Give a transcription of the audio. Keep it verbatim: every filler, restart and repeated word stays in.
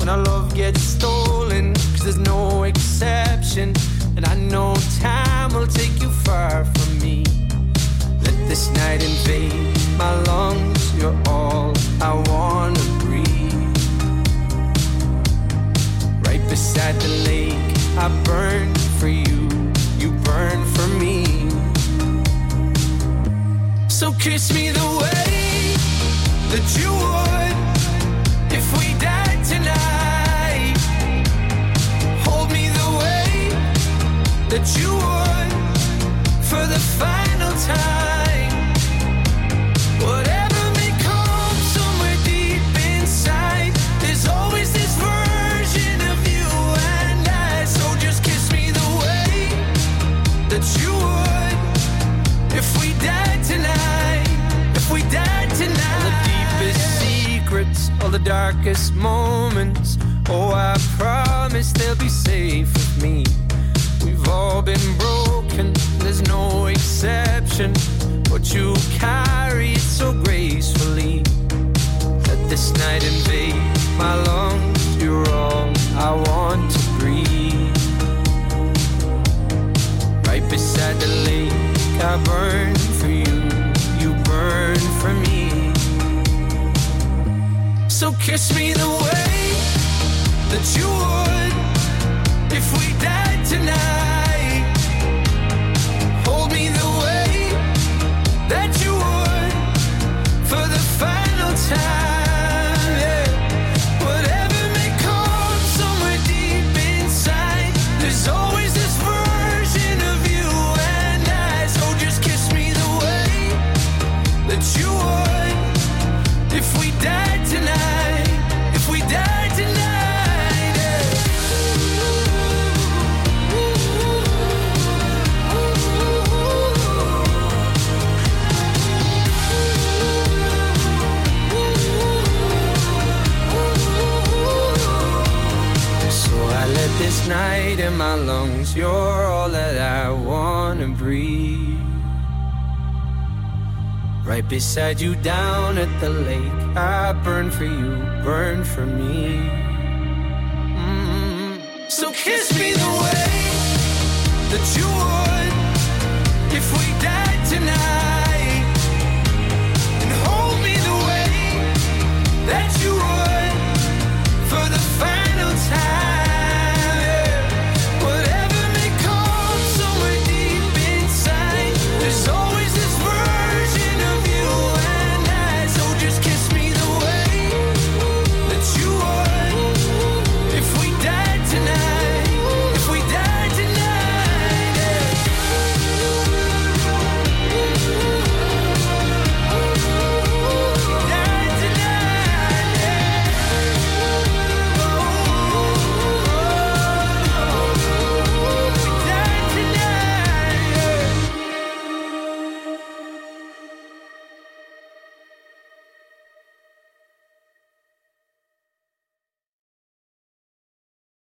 when our love gets stolen, 'cause there's no exception, and I know time will take you far from me. Let this night invade my lungs, you're all I wanna breathe. Right beside the lake, I burn for you, you burn for me. So kiss me the way that you would if we died tonight. Hold me the way that you would for the final time. Whatever may come somewhere deep inside, there's always this version of you and I. So just kiss me the way that you would if we died tonight. If we died tonight. All the deepest secrets, all the darkest moments, oh, I promise they'll be safe with me. We've all been broken, there's no exception, but you carry it so gracefully. Let this night invade my lungs, you're all I want to breathe. Right beside the lake, I burn for you, you burn for me. So kiss me the way that you would if we died tonight. Hold me the way that you would for the final time, yeah. Whatever may come somewhere deep inside, there's always this version of you and I. So just kiss me the way that you would if we died tonight. If we died tonight, yeah. So I let this night in my lungs, you're all that I wanna breathe. Right beside you down at the lake, I burn for you, burn for me. Mm-hmm. So kiss me the way that you would if we died tonight.